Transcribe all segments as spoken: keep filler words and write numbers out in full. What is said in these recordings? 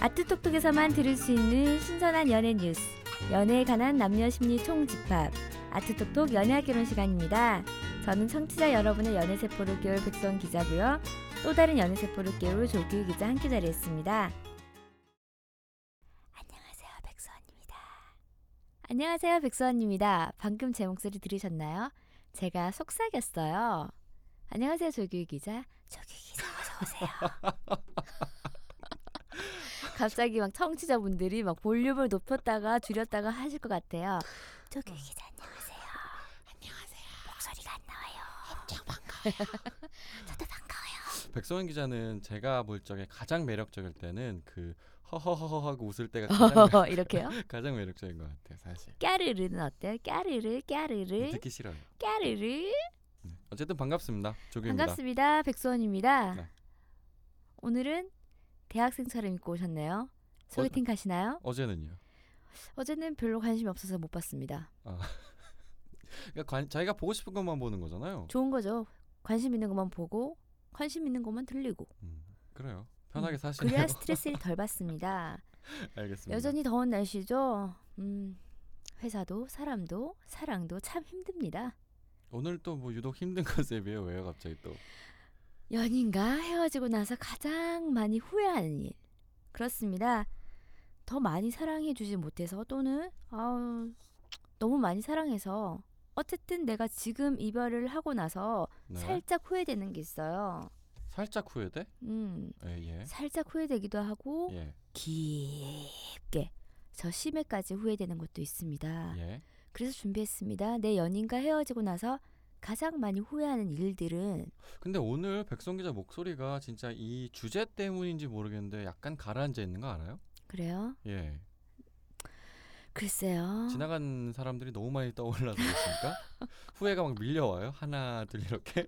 아트톡톡에서만 들을 수 있는 신선한 연애 뉴스, 연애에 관한 남녀 심리 총집합, 아트톡톡 연애학 결혼 시간입니다. 저는 청취자 여러분의 연애세포를 깨울 백수원 기자고요. 또 다른 연애세포를 깨울 조규 기자 함께 자리했습니다. 안녕하세요, 백수원입니다. 안녕하세요, 백수원입니다. 방금 제 목소리 들으셨나요? 제가 속삭였어요. 안녕하세요, 조규 기자. 조규 기자 어서 오세요. 갑자기 막 청취자분들이 막 볼륨을 높였다가 줄였다가 하실 것 같아요. 조규 기자 안녕하세요. 안녕하세요. 목소리가 안 나와요. 엄청 반가워요. 저도 반가워요. 백성원 기자는 제가 볼 적에 가장 매력적일 때는 그 허허허허 하고 웃을 때가 가장, 매- 이렇게요? 가장 매력적인 것 같아요, 사실. 까르르는 어때요? 까르르 까르르 듣기 싫어요. 까르르. 네. 어쨌든 반갑습니다. 조규입니다. 반갑습니다. 백수원입니다. 네. 오늘은 대학생처럼 입고 오셨네요. 소개팅 가시나요? 어제는요. 어제는 별로 관심이 없어서 못 봤습니다. 아. 그러니까 관, 자기가 보고 싶은 것만 보는 거잖아요. 좋은 거죠. 관심 있는 것만 보고 관심 있는 것만 들리고. 음, 그래요. 편하게 음, 사시네요. 그래야 스트레스를 덜 받습니다. 알겠습니다. 여전히 더운 날씨죠. 음, 회사도 사람도 사랑도 참 힘듭니다. 오늘 또 뭐 유독 힘든 컨셉이에요. 왜요, 갑자기 또? 연인과 헤어지고 나서 가장 많이 후회하는 일. 그렇습니다. 더 많이 사랑해주지 못해서 또는 아우, 너무 많이 사랑해서 어쨌든 내가 지금 이별을 하고 나서 네. 살짝 후회되는 게 있어요. 살짝 후회돼? 음, 예, 예. 살짝 후회되기도 하고 예, 깊게 저 심해까지 후회되는 것도 있습니다. 예. 그래서 준비했습니다. 내 연인과 헤어지고 나서 가장 많이 후회하는 일들은. 근데 오늘 백성 기자 목소리가 진짜 이 주제 때문인지 모르겠는데 약간 가라앉아 있는 거 알아요? 그래요? 예. 글쎄요. 지나간 사람들이 너무 많이 떠올라서 그렇습니까? 후회가 막 밀려와요. 하나, 둘 이렇게.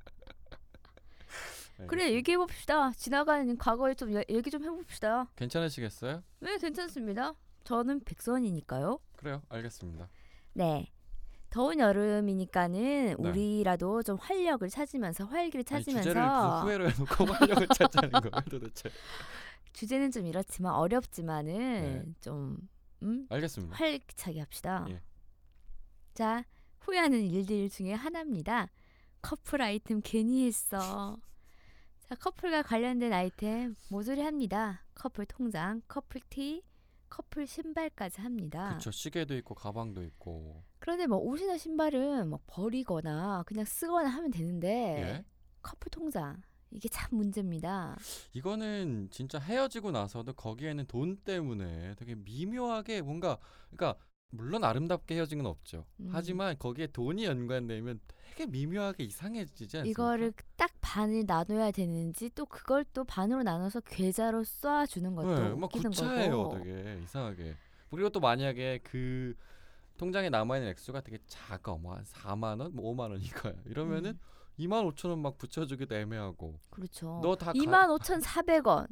그래, 알겠습니다. 얘기해 봅시다. 지나가는 과거에 좀 여- 얘기 좀 해봅시다. 괜찮으시겠어요? 네, 괜찮습니다. 저는 백선이니까요. 그래요. 알겠습니다. 네. 더운 여름이니까는 네. 우리라도 좀 활력을 찾으면서 활기를 아니, 찾으면서 주제를 무슨 후회로 해놓고 활력을 찾자는 거예요, 도대체. 주제는 좀 이렇지만 어렵지만은 네. 좀 음? 알겠습니다. 활기차게 합시다. 예. 자, 후회하는 일들 중에 하나입니다. 커플 아이템 괜히 했어. 자, 커플과 관련된 아이템 모조리 합니다. 커플 통장, 커플 티, 커플 신발까지 합니다. 그렇죠. 시계도 있고 가방도 있고. 그런데 뭐 옷이나 신발은 뭐 버리거나 그냥 쓰거나 하면 되는데 예. 커플 통장 이게 참 문제입니다. 이거는 진짜 헤어지고 나서도 거기에는 돈 때문에 되게 미묘하게 뭔가, 그러니까 물론 아름답게 헤어진 건 없죠. 음. 하지만 거기에 돈이 연관되면 되게 미묘하게 이상해지지 않습니까? 이거를 딱 반을 나눠야 되는지 또 그걸 또 반으로 나눠서 계좌로 쏴주는 것도 네, 막 웃기는 구차해요, 거고. 되게 이상하게. 그리고 또 만약에 그 통장에 남아있는 액수가 되게 작아, 뭐 한 사만 원, 뭐 오만 원 이거야. 이러면은 음, 이만 오천 원 막 붙여주기도 애매하고. 그렇죠. 너 다 가. 이만 오천사백 원.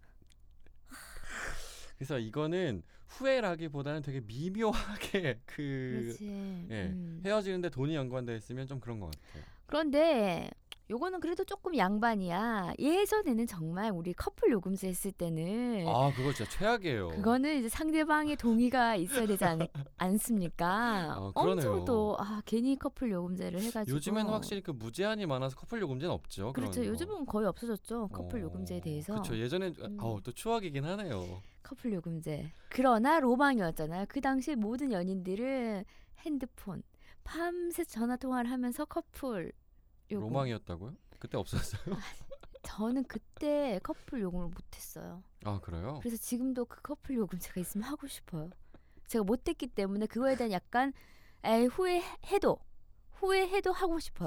그래서 이거는 후회라기보다는 되게 미묘하게 그 그렇지. 예, 음. 헤어지는데 돈이 연관돼 있으면 좀 그런 것 같아요. 그런데 요거는 그래도 조금 양반이야. 예전에는 정말 우리 커플 요금제 했을 때는 아, 그거 진짜 최악이에요. 그거는 이제 상대방의 동의가 있어야 되지 않, 않습니까? 아, 그러네요. 엄청 또 아, 괜히 커플 요금제를 해가지고. 요즘에는 확실히 그 무제한이 많아서 커플 요금제는 없죠. 그렇죠. 그런 거. 요즘은 거의 없어졌죠. 커플 어, 요금제에 대해서. 그렇죠. 예전엔 음. 어, 또 추억이긴 하네요. 커플 요금제. 그러나 로망이었잖아요. 그 당시 모든 연인들은 핸드폰 밤새 전화 통화를 하면서 커플 요금. 로망이었다고요? 그때 없었어요? 저는 그때 커플 요금을 못했어요. 아, 그래요? 그래서 지금도 그 커플 요금제가 있으면 하고 싶어요. 제가 못했기 때문에 그거에 대한 약간 에이, 후회해도 후회해도 하고 싶어요.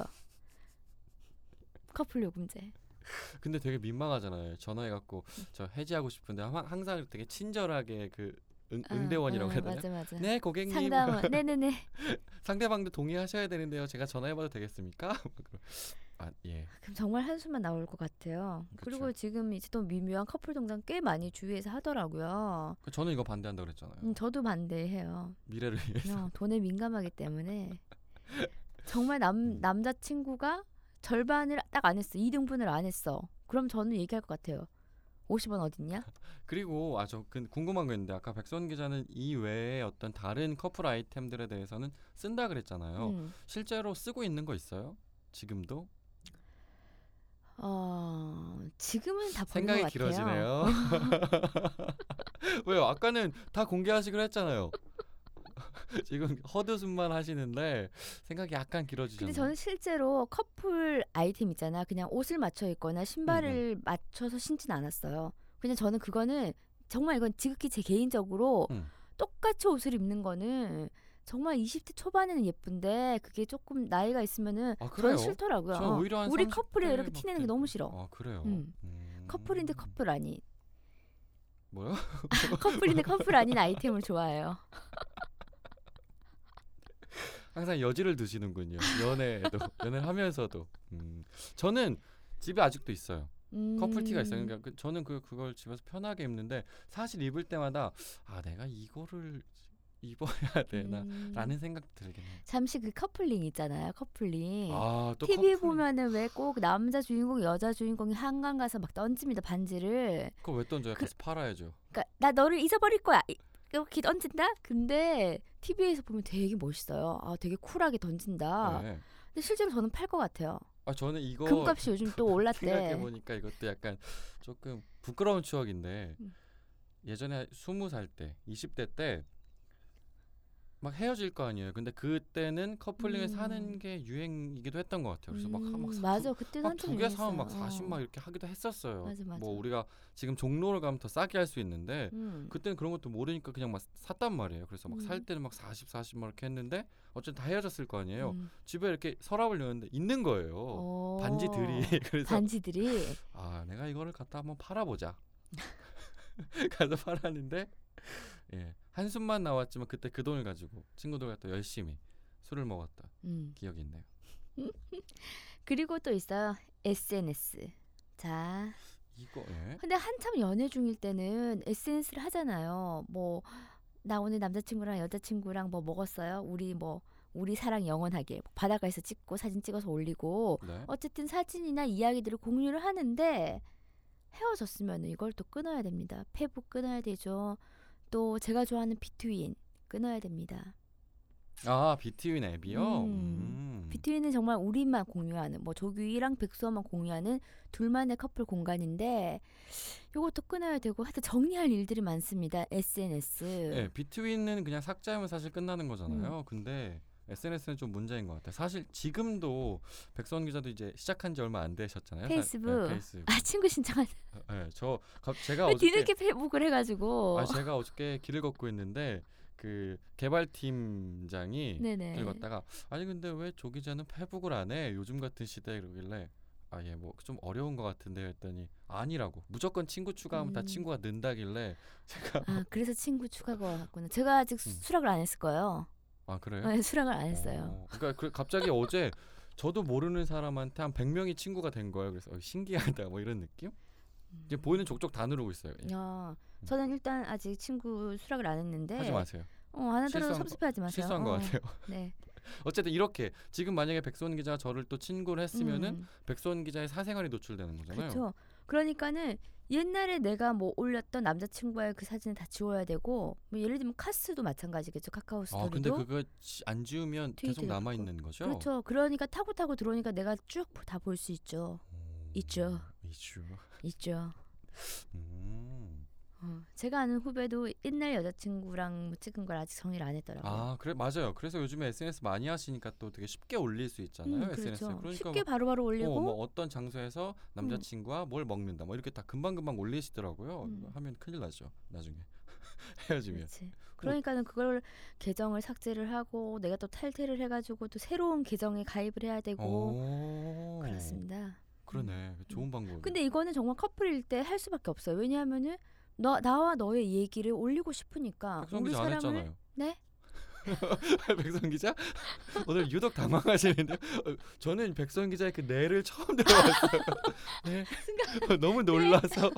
커플 요금제. 근데 되게 민망하잖아요. 전화해갖고 저 해지하고 싶은데 하- 항상 되게 친절하게 그 응, 아, 응대원이라고 아, 해야 되나? 맞아 맞아. 네, 고객님. 상담은 네네네. 상대방도 동의하셔야 되는데요. 제가 전화해봐도 되겠습니까? 아, 예. 그럼 정말 한숨만 나올 것 같아요. 그쵸. 그리고 지금 이제 또 미묘한 커플 동장 꽤 많이 주위에서 하더라고요. 저는 이거 반대한다 그랬잖아요. 음, 저도 반대해요. 미래를 위해서. 어, 돈에 민감하기 때문에 정말 남 남자 친구가 절반을 딱 안 했어. 이 등분을 안 했어. 그럼 저는 얘기할 것 같아요. 오십 원 어딨냐? 그리고 아저 궁금한 거 있는데 아까 백선 기자는 이 외에 어떤 다른 커플 아이템들에 대해서는 쓴다 그랬잖아요. 음. 실제로 쓰고 있는 거 있어요? 지금도? 어, 지금은 다 버린 것 생각이 같아요. 길어지네요. 왜요? 아까는 다 공개하시기로 했잖아요. 지금 헛웃음만 하시는데 생각이 약간 근데 길어지셨네요. 저는 실제로 커플 아이템 있잖아. 그냥 옷을 맞춰 입거나 신발을 맞춰서 신진 않았어요. 그냥 저는 그거는 정말 이건 지극히 제 개인적으로 음. 똑같이 옷을 입는 거는 정말 이십 대 초반에는 예쁜데 그게 조금 나이가 있으면은 아, 그래요? 저는 싫더라고요. 저는 어, 오히려 한 우리 삼십 커플에 이렇게 대 티내는 게 막 너무 되고. 싫어. 아, 그래요? 음. 음. 커플인데 커플 아닌 뭐요? 커플인데 커플 아닌 아이템을 좋아해요. 항상 여지를 두시는군요. 연애에도 연애를 하면서도. 음. 저는 집에 아직도 있어요. 음. 커플티가 있어요. 그러니까 그- 저는 그 그걸 집에서 편하게 입는데 사실 입을 때마다 아 내가 이거를 입어야 되나 음. 라는 생각 들긴 해요. 잠시 그 커플링 있잖아요. 커플링. 아또 티비 보면은 왜 꼭 남자 주인공, 여자 주인공이 한강 가서 막 던집니다 반지를. 그거 왜 던져요? 그- 가서 팔아야죠. 그러니까 나 너를 잊어버릴 거야. 이- 이렇게 던진다. 근데 티비에서 보면 되게 멋있어요. 아, 되게 쿨하게 던진다. 네. 근데 실제로 저는 팔 것 같아요. 아 저는 이거 금값이 요즘 또 올랐대. 생각해 보니까 이것도 약간 조금 부끄러운 추억인데 음. 예전에 스무 살 때, 이십 대 때 막 헤어질 거 아니에요. 근데 그때는 커플링을 음. 사는 게 유행이기도 했던 것 같아요. 그래서 막 음, 막 사- 맞아. 그때 막 한참 두 개 사면 막 유행했어요. 사십 어. 막 이렇게 하기도 했었어요. 맞아, 맞아. 뭐 우리가 지금 종로를 가면 더 싸게 할 수 있는데 음. 그때는 그런 것도 모르니까 그냥 막 샀단 말이에요. 그래서 막 살 음. 때는 막 사십, 사십 막 이렇게 했는데 어쨌든 다 헤어졌을 거 아니에요. 음. 집에 이렇게 서랍을 여는데 있는 거예요. 어. 반지들이. 그래서 반지들이 아 내가 이거를 갖다 한번 팔아보자. 가서 팔았는데 예 한숨만 나왔지만 그때 그 돈을 가지고 친구들과 또 열심히 술을 먹었던 음. 기억이 있네요. 그리고 또 있어요. 에스엔에스. 자, 이거 예. 근데 한참 연애 중일 때는 에스엔에스를 하잖아요. 뭐 나 오늘 남자친구랑 여자친구랑 뭐 먹었어요. 우리 뭐 우리 사랑 영원하게 바닷가에서 찍고 사진 찍어서 올리고 네. 어쨌든 사진이나 이야기들을 공유를 하는데 헤어졌으면 이걸 또 끊어야 됩니다. 페북 끊어야 되죠. 또 제가 좋아하는 비트윈 끊어야 됩니다. 아 비트윈 앱이요. 음. 음. 비트윈은 정말 우리만 공유하는 뭐 조규이랑 백수어만 공유하는 둘만의 커플 공간인데 이것도 끊어야 되고 하여튼 정리할 일들이 많습니다. 에스엔에스. 예, 비트윈은 그냥 삭제하면 사실 끝나는 음. 거잖아요. 근데 에스엔에스는 좀 문제인 것 같아요. 사실 지금도 백선 기자도 이제 시작한 지 얼마 안 되셨잖아요. 사- 페이스북. 예, 페이스북. 아 친구 신청한 예, 저 가- 제가 왜 어저께 뒤늦게 페북을 해가지고 아 제가 어저께 길을 걷고 있는데 그 개발팀장이 네네. 길 걷다가 아니 근데 왜 조 기자는 페북을 안 해? 요즘 같은 시대에 그러길래 아 예 뭐 좀 어려운 것 같은데 했더니 아니라고 무조건 친구 추가하면 다 음. 친구가 는다길래 제가 아 그래서 친구 추가가 왔구나. 제가 아직 수- 음. 수락을 안 했을 거예요. 아 그래요? 네, 수락을 안 했어요. 어, 그러니까 그 갑자기 어제 저도 모르는 사람한테 한 백 명이 친구가 된 거예요. 그래서 어, 신기하다 뭐 이런 느낌? 이제 보이는 족족 다 누르고 있어요. 예. 야, 저는 일단 아직 친구 수락을 안 했는데 하지 마세요. 어, 안 하더라도 실수한 거- 섭섭해하지 마세요. 실수한 것 어, 같아요. 네. 어쨌든 이렇게 지금 만약에 백소원 기자가 저를 또 친구를 했으면은 음, 백소원 기자의 사생활이 노출되는 거잖아요. 그렇죠. 그러니까는 옛날에 내가 뭐 올렸던 남자친구와의 그 사진을 다 지워야 되고 뭐 예를 들면 카스도 마찬가지겠죠. 카카오 아 근데 스토리도. 그거 지- 안 지우면 계속 트위터에 남아 그거. 있는 거죠? 그렇죠. 그러니까 타고 타고 들어오니까 내가 쭉 다 볼 수 있죠. 오, 있죠. 있죠. 있죠. 음. 어, 제가 아는 후배도 옛날 여자친구랑 뭐 찍은 걸 아직 정리를 안 했더라고요. 아 그래 맞아요. 그래서 요즘에 에스엔에스 많이 하시니까 또 되게 쉽게 올릴 수 있잖아요. 음, 에스엔에스에. 그렇죠. 그러니까 쉽게 바로바로 올리고 어, 뭐 어떤 장소에서 남자친구와 뭘 먹는다 뭐 이렇게 다 금방금방 올리시더라고요. 음. 이거 하면 큰일 나죠 나중에 헤어지면. 그렇지. 그러니까는 그걸 계정을 삭제를 하고 내가 또 탈퇴를 해가지고 또 새로운 계정에 가입을 해야 되고 오, 그렇습니다. 그러네. 좋은 방법. 근데 이거는 정말 커플일 때 할 수밖에 없어요. 왜냐하면은 너 나와 너의 얘기를 올리고 싶으니까 백성 우리 기자 안 사랑을 했잖아요. 네? 백선 기자 오늘 유독 당황하시는데 어, 저는 백선 기자의 그 뇌를 처음 들어봤어요. 네. 너무 놀라서.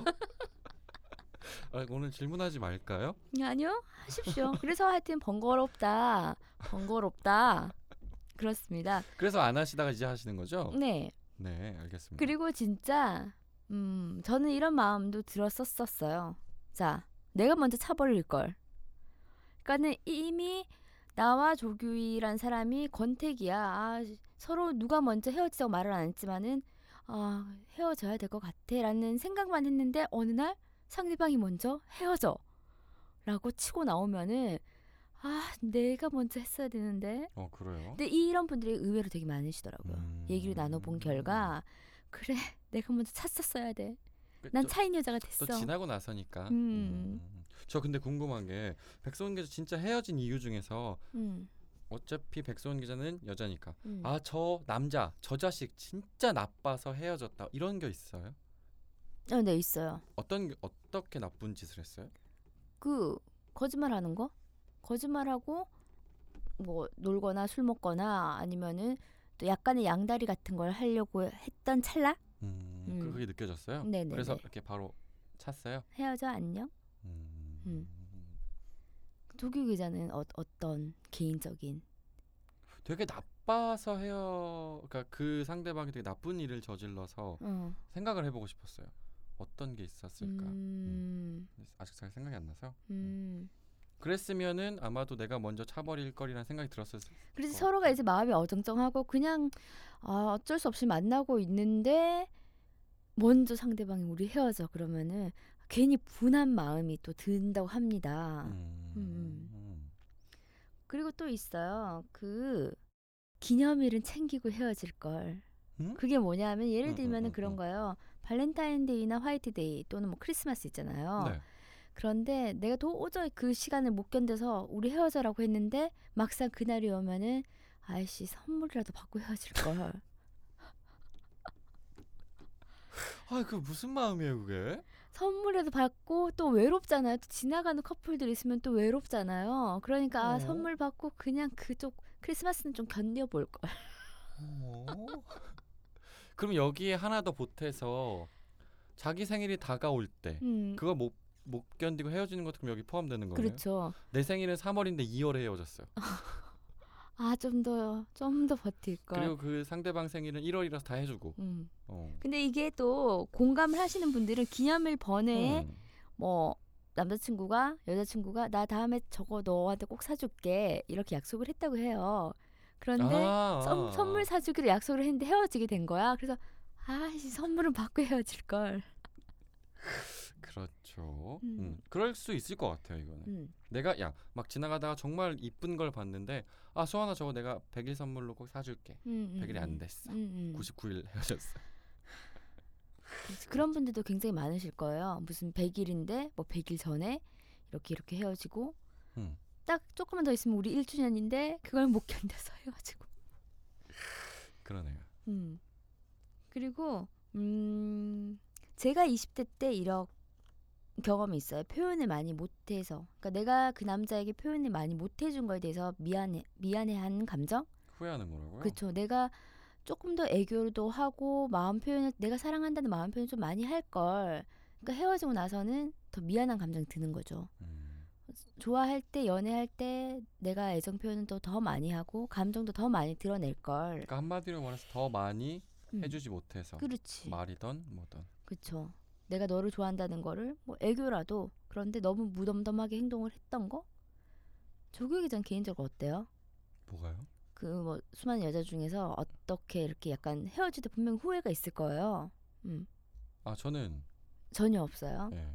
아, 오늘 질문하지 말까요? 아니요 하십시오. 그래서 하여튼 번거롭다 번거롭다 그렇습니다. 그래서 안 하시다가 이제 하시는 거죠? 네. 네, 알겠습니다. 그리고 진짜 음, 저는 이런 마음도 들었었어요. 자, 내가 먼저 차버릴 걸. 그러니까는 이미 나와 조규희란 사람이 권태기야. 아, 서로 누가 먼저 헤어지자고 말을 안 했지만은 아, 헤어져야 될 것 같아라는 생각만 했는데 어느 날 상대방이 먼저 헤어져 라고 치고 나오면은 아, 내가 먼저 했어야 되는데. 어 그래요? 근데 이런 분들이 의외로 되게 많으시더라고요. 음. 얘기를 나눠본 결과 그래, 내가 먼저 찼었어야 돼. 그 난 또- 차인 여자가 됐어. 또 지나고 나서니까. 음. 음. 저 근데 궁금한 게 백소은 기자 진짜 헤어진 이유 중에서 음, 어차피 백소은 기자는 여자니까 음. 아 저 남자 저 자식 진짜 나빠서 헤어졌다 이런 게 있어요? 어, 네, 있어요. 어떤 게- 어떻게 나쁜 짓을 했어요? 그 거짓말하는 거? 거짓말하고 뭐 놀거나 술 먹거나 아니면은 또 약간의 양다리 같은 걸 하려고 했던 찰나 음, 음. 그게 느껴졌어요? 네네네. 그래서 이렇게 바로 찼어요? 헤어져 안녕. 음. 음. 조규 기자는 어, 어떤 개인적인 되게 나빠서 헤어 그러니까 그 상대방이 되게 나쁜 일을 저질러서 어. 생각을 해보고 싶었어요. 어떤 게 있었을까? 음, 아직 잘 생각이 안 나서. 음. 그랬으면은 아마도 내가 먼저 차버릴 거리라는 생각이 들었을 그래서 것 서로가 같아요. 이제 마음이 어정쩡하고 그냥 아, 어쩔 수 없이 만나고 있는데 먼저 상대방이 우리 헤어져 그러면은 괜히 분한 마음이 또 든다고 합니다. 음. 음. 음. 그리고 또 있어요. 그 기념일은 챙기고 헤어질 걸. 음? 그게 뭐냐면 예를 음, 들면은 음, 음, 그런 음. 거예요. 발렌타인데이나 화이트데이 또는 뭐 크리스마스 있잖아요. 네. 그런데 내가 도저히 그 시간을 못 견뎌서 우리 헤어져라고 했는데 막상 그날이 오면은 아이씨 선물이라도 받고 헤어질 걸. 아, 그 무슨 마음이에요, 그게? 선물이라도 받고 또 외롭잖아요. 또 지나가는 커플들 있으면 또 외롭잖아요. 그러니까 아, 어? 선물 받고 그냥 그쪽 크리스마스는 좀 견뎌볼 걸. 어? 그럼 여기에 하나 더 보태서 자기 생일이 다가올 때 음, 그걸 못, 못 견디고 헤어지는 것도 그럼 여기 포함되는 거네요? 그렇죠. 내 생일은 삼월인데 이월에 헤어졌어요. 아, 좀 더, 좀 더 버틸 걸. 그리고 그 상대방 생일은 일월이라서 다 해주고. 음. 어. 근데 이게 또 공감을 하시는 분들은 기념일 번외에 음. 뭐 남자친구가 여자친구가 나 다음에 저거 너한테 꼭 사줄게 이렇게 약속을 했다고 해요. 그런데 아, 선, 아, 선물 아. 사주기로 약속을 했는데 헤어지게 된 거야. 그래서 아씨 선물은 받고 헤어질 걸. 그렇죠. 음. 음. 그럴 수 있을 것 같아요, 이거는. 음. 내가 야 막 지나가다가 정말 이쁜 걸 봤는데 아 수아나 저거 내가 백 일 선물로 꼭 사줄게. 음, 음, 백 일이 음. 안 됐어. 음, 음. 구십구 일 헤어졌어. 그래서 그런 분들도 굉장히 많으실 거예요. 무슨 백 일인데 뭐 백 일 전에 이렇게 이렇게 헤어지고 음. 딱 조금만 더 있으면 우리 일 주년인데 그걸 못 견뎌서 헤어지고. 그러네요. 음. 그리고 음 제가 이십 대 때 이런 경험이 있어요. 표현을 많이 못해서. 그러니까 내가 그 남자에게 표현을 많이 못해준 거에 대해서 미안해 미안해하는 감정. 후회하는 거라고요? 그렇죠. 내가 조금 더 애교도 하고 마음 표현을 내가 사랑한다는 마음 표현 좀 많이 할 걸. 그러니까 헤어지고 나서는 더 미안한 감정이 드는 거죠. 음. 좋아할 때 연애할 때 내가 애정 표현은 또 더 많이 하고 감정도 더 많이 드러낼 걸. 그러니까 한마디로 말해서 더 많이 음. 해주지 못해서 그렇지. 말이던 뭐던. 그쵸. 내가 너를 좋아한다는 거를 뭐 애교라도 그런데 너무 무덤덤하게 행동을 했던 거? 조규 기자는 개인적으로 어때요? 뭐가요? 그 뭐 수많은 여자 중에서 어떻게 이렇게 약간 헤어질 때 분명 후회가 있을 거예요. 음. 아 저는 전혀 없어요. 예.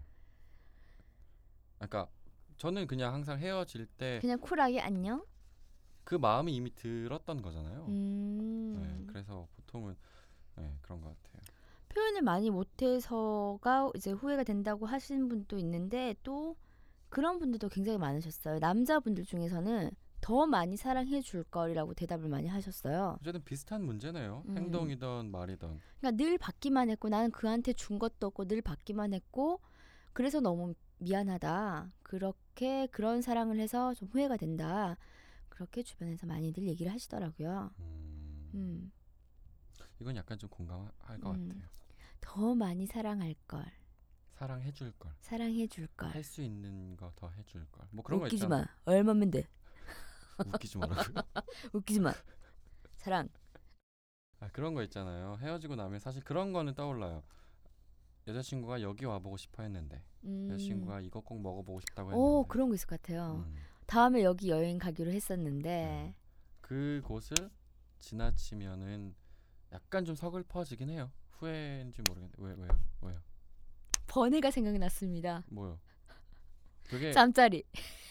그러니까 저는 그냥 항상 헤어질 때 그 그냥 쿨하게 안녕? 마음이 이미 들었던 거잖아요. 음. 네, 그래서 보통은 네, 그런 것 같아요. 표현을 많이 못해서가 이제 후회가 된다고 하시는 분도 있는데 또 그런 분들도 굉장히 많으셨어요. 남자분들 중에서는 더 많이 사랑해 줄 거리라고 대답을 많이 하셨어요. 어쨌든 비슷한 문제네요. 음. 행동이든 말이든. 그러니까 늘 받기만 했고 나는 그한테 준 것도 없고 늘 받기만 했고 그래서 너무 미안하다. 그렇게 그런 사랑을 해서 좀 후회가 된다. 그렇게 주변에서 많이들 얘기를 하시더라고요. 음, 음. 이건 약간 좀 공감할 것 음. 같아요. 더 많이 사랑할 걸. 사랑해 줄 걸. 사랑해 줄 걸. 할 수 있는 거 더 해줄 걸. 뭐 그런 거 웃기지 있잖아. 마. 얼마면 돼. 웃기지 말라고요. 웃기지 마. 사랑. 아, 그런 거 있잖아요. 헤어지고 나면 사실 그런 거는 떠올라요. 여자친구가 여기 와보고 싶어 했는데 음. 여자친구가 이거 꼭 먹어보고 싶다고 했는데 오, 그런 거 있을 것 같아요. 음, 다음에 여기 여행 가기로 했었는데 그곳을 지나치면은 약간 좀 서글퍼지긴 해요. 후회인지 모르겠는데 왜 왜요? 왜요? 번외가 생각이 났습니다. 뭐요? 그게 잠자리.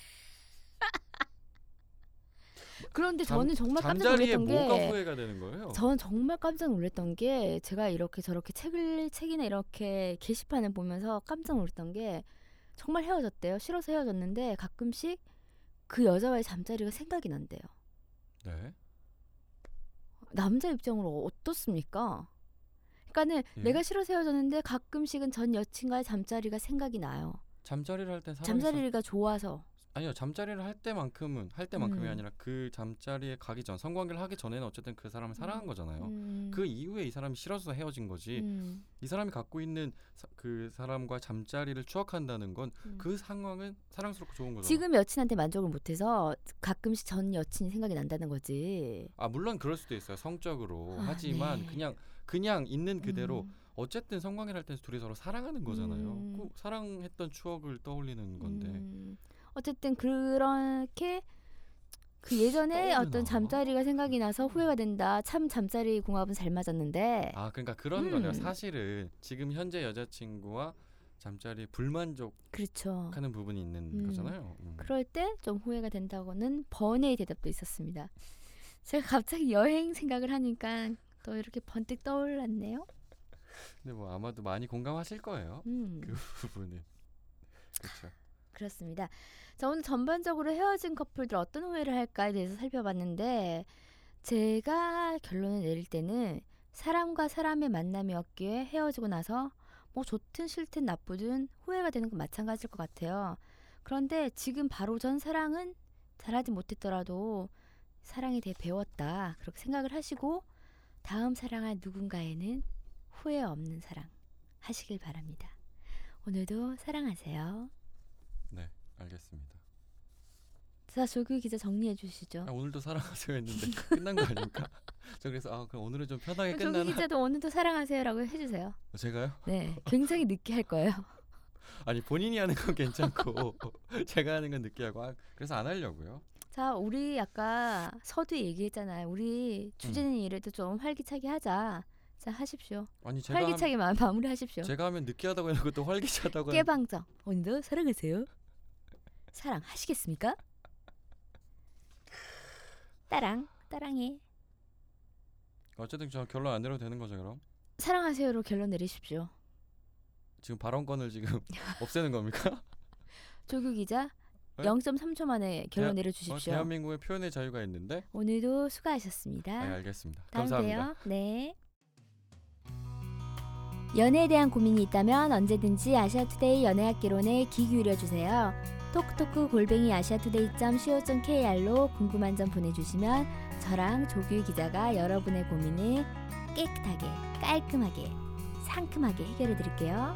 그런데 잠- 저는 정말 깜짝 잠자리에 놀랐던 뭐가 게 후회가 되는 거예요? 저는 정말 깜짝 놀랐던 게 제가 이렇게 저렇게 책을 책이나 이렇게 게시판을 보면서 깜짝 놀랐던 게 정말 헤어졌대요. 싫어서 헤어졌는데 가끔씩 그 여자와의 잠자리가 생각이 난대요. 네. 남자 입장으로 어떻습니까? 그러니까는 예. 내가 싫어서 헤어졌는데 가끔씩은 전 여친과의 잠자리가 생각이 나요. 잠자리를 할 땐 사람이 잠자리가 좋아서. 아니요, 잠자리를 할 때만큼은 할 때만큼이 음. 아니라 그 잠자리에 가기 전 성관계를 하기 전에는 어쨌든 그 사람을 사랑한 거잖아요. 음, 그 이후에 이 사람이 싫어서 헤어진 거지. 음, 이 사람이 갖고 있는 사, 그 사람과 잠자리를 추억한다는 건 음. 그 상황은 사랑스럽고 좋은 거죠. 지금 여친한테 만족을 못해서 가끔씩 전 여친이 생각이 난다는 거지. 아 물론 그럴 수도 있어요, 성적으로. 아, 하지만 네. 그냥 그냥 있는 그대로 음, 어쨌든 성관계를 할 때 둘이 서로 사랑하는 거잖아요. 음. 그 사랑했던 추억을 떠올리는 건데. 음, 어쨌든 그렇게 그 예전에 떠오르나? 어떤 잠자리가 생각이 나서 후회가 된다. 참 잠자리 공합은 잘 맞았는데. 아 그러니까 그런 음. 거네요. 사실은 지금 현재 여자친구와 잠자리 불만족하는 그렇죠. 부분이 있는 음. 거잖아요. 음. 그럴 때 좀 후회가 된다고는 번외의 대답도 있었습니다. 제가 갑자기 여행 생각을 하니까 또 이렇게 번뜩 떠올랐네요. 근데 뭐 아마도 많이 공감하실 거예요. 음, 그 부분은. 그렇죠. 그렇습니다. 자, 오늘 전반적으로 헤어진 커플들 어떤 후회를 할까에 대해서 살펴봤는데 제가 결론을 내릴 때는 사람과 사람의 만남이었기에 헤어지고 나서 뭐 좋든 싫든 나쁘든 후회가 되는 건 마찬가지일 것 같아요. 그런데 지금 바로 전 사랑은 잘하지 못했더라도 사랑에 대해 배웠다. 그렇게 생각을 하시고 다음 사랑할 누군가에는 후회 없는 사랑 하시길 바랍니다. 오늘도 사랑하세요. 네, 알겠습니다. 자, 조규 기자 정리해 주시죠. 아, 오늘도 사랑하세요 했는데 끝난 거 아닙니까? 저 그래서 아 그럼 오늘은 좀 편하게 조규 끝나나? 기자도 오늘도 사랑하세요라고 해주세요. 제가요? 네, 굉장히 늦게 할 거예요. 아니 본인이 하는 건 괜찮고 제가 하는 건 느끼하고 아, 그래서 안 하려고요. 자, 우리 아까 서두에 얘기했잖아요. 우리 주제는 이래도 좀 활기차게 하자. 자, 하십시오. 아니 제가 하면, 활기차게 마, 마무리하십시오. 제가 하면 느끼하다고 해놓고 또 활기차다고 하는- 깨방정. 오늘도 사랑하세요. 사랑하시겠습니까? 따랑 따랑해. 어쨌든 저 결론 안 내려도 되는 거죠 그럼? 사랑하세요로 결론 내리십시오. 지금 발언권을 지금 없애는 겁니까? 조규 기자 네? 영 점 삼 초 만에 결론 대한- 내려주십시오. 어, 대한민국의 표현의 자유가 있는데 오늘도 수고하셨습니다. 네 알겠습니다. 다음에 감사합니다. 봬요. 네. 연애에 대한 고민이 있다면 언제든지 아시아투데이 연애학개론에 귀 기울여주세요. 톡톡크 골뱅이 아시아투데이 점 씨오 점 케이알로 궁금한 점 보내주시면 저랑 조규 기자가 여러분의 고민을 깨끗하게, 깔끔하게, 상큼하게 해결해드릴게요.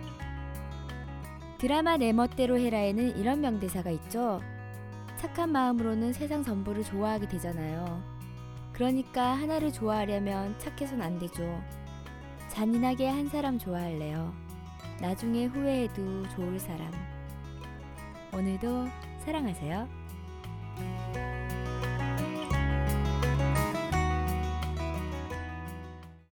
드라마 내 멋대로 해라에는 이런 명대사가 있죠. 착한 마음으로는 세상 전부를 좋아하게 되잖아요. 그러니까 하나를 좋아하려면 착해선 안 되죠. 잔인하게 한 사람 좋아할래요. 나중에 후회해도 좋을 사람. 오늘도 사랑하세요.